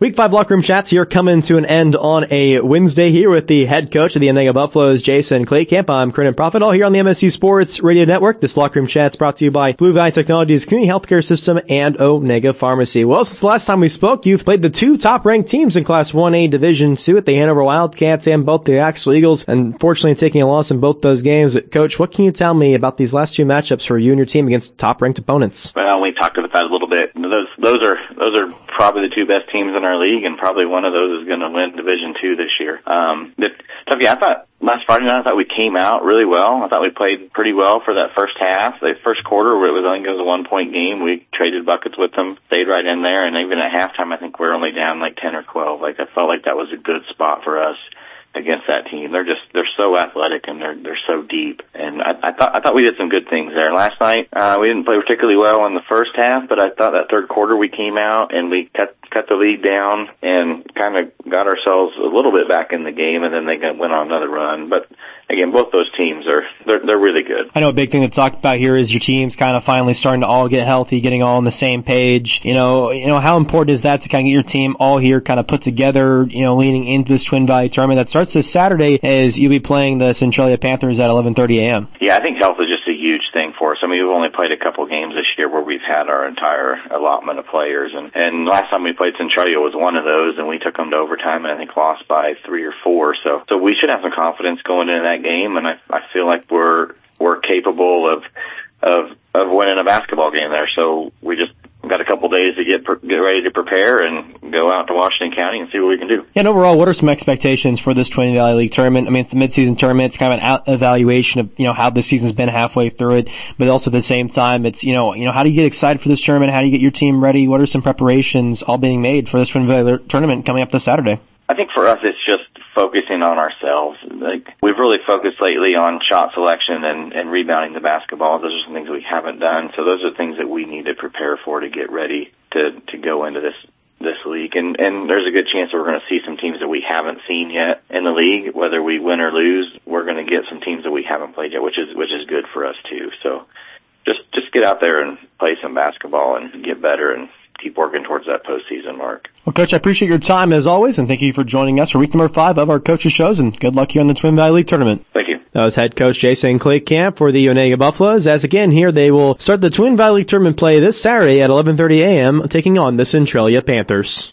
Week 5 Locker Room Chats here coming to an end on a Wednesday here with the head coach of the Onega Buffaloes, Jason Claycamp. I'm Corinne Prophet, all here on the MSU Sports Radio Network. This Locker Room Chat's brought to you by Blue Valley Technologies Community Healthcare System and Onega Pharmacy. Well, since the last time we spoke, you've played the two top-ranked teams in Class 1A Division II at the Hanover Wildcats and both the Axel Eagles, and unfortunately taking a loss in both those games. Coach, what can you tell me about these last two matchups for you and your team against top-ranked opponents? Well, we talked about that a little bit. Those are probably the two best teams in our league, and probably one of those is going to win Division II this year. I thought last Friday night, we came out really well. I thought we played pretty well for that first half. The first quarter, I think it was a 1-point game. We traded buckets with them, stayed right in there, and even at halftime, I think we're only down like 10 or 12. I felt like that was a good spot for us against that team. They're so athletic and they're so deep. And I thought we did some good things there. Last night, we didn't play particularly well in the first half, but I thought that third quarter we came out and we cut the lead down and kind of got ourselves a little bit back in the game, and then they went on another run. But again, both those teams they're really good. I know a big thing to talk about here is your teams kind of finally starting to all get healthy, getting all on the same page. You know, how important is that to kind of get your team all here kind of put together, leading into this Twin Valley tournament that starts this Saturday as you'll be playing the Centralia Panthers at 11:30 a.m. Yeah, I think health is just a huge thing for us. I mean, we've only played a couple games this year where we've had our entire allotment of players, and last time we played Centralia was one of those, and we took them to overtime and I think lost by 3 or 4. So we should have some confidence going into that game, and I feel like we're capable of winning a basketball game there. So we just got a couple days to get ready to prepare and go out to Washington County and see what we can do. Yeah, and overall, what are some expectations for this Twin Valley League tournament? I mean, it's a mid-season tournament. It's kind of an evaluation of, how the season's been halfway through it, but also at the same time, it's, how do you get excited for this tournament? How do you get your team ready? What are some preparations all being made for this Twin Valley tournament coming up this Saturday? I think for us, it's just focusing on ourselves. We've really focused lately on shot selection and rebounding the basketball. Those are some things we haven't done. So those are things that we need to prepare for to get ready to go into this league. And there's a good chance that we're going to see some teams that we haven't seen yet in the league. Whether we win or lose, we're going to get some teams that we haven't played yet, which is good for us too. So just get out there and play some basketball and get better and keep working towards that postseason mark. Well, Coach, I appreciate your time as always, and thank you for joining us for week number 5 of our Coaches Shows, and good luck here on the Twin Valley League Tournament. Thank you. That was head coach Jason Claycamp for the Onega Buffaloes, as again here they will start the Twin Valley League Tournament play this Saturday at 11:30 a.m., taking on the Centralia Panthers.